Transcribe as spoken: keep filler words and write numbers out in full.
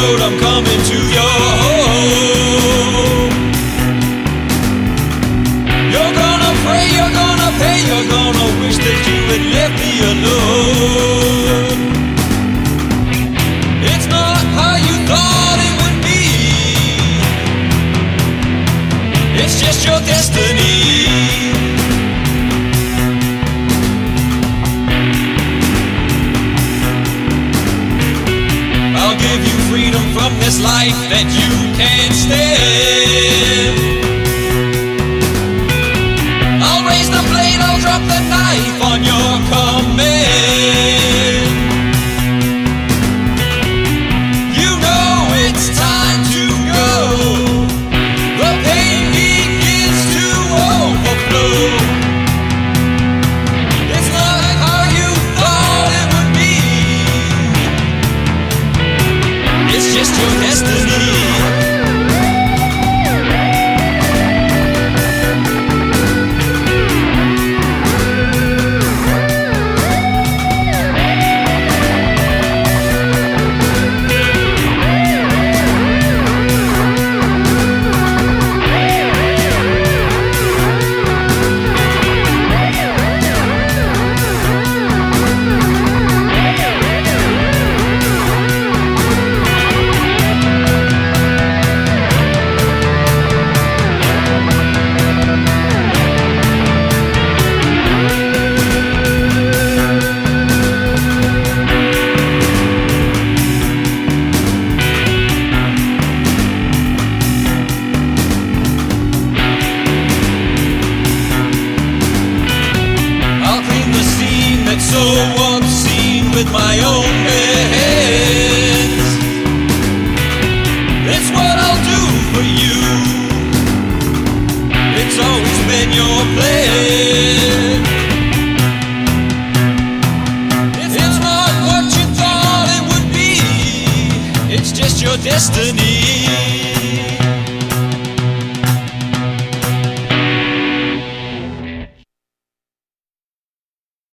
road, I'm coming to your home. You're gonna pray, you're gonna pay, you're gonna wish that you had left me alone. It's not how you thought it would be, it's just your destiny. I'll give you freedom from this life that you can't stand. I'll raise the blade, I'll drop the knife on your command. You know it's time to go. The pain begins to overflow. It's not how you thought it would be, it's just your destiny. So obscene with my own bare hands. It's what I'll do for you. It's always been your plan. It's not what you thought it would be, it's just your destiny.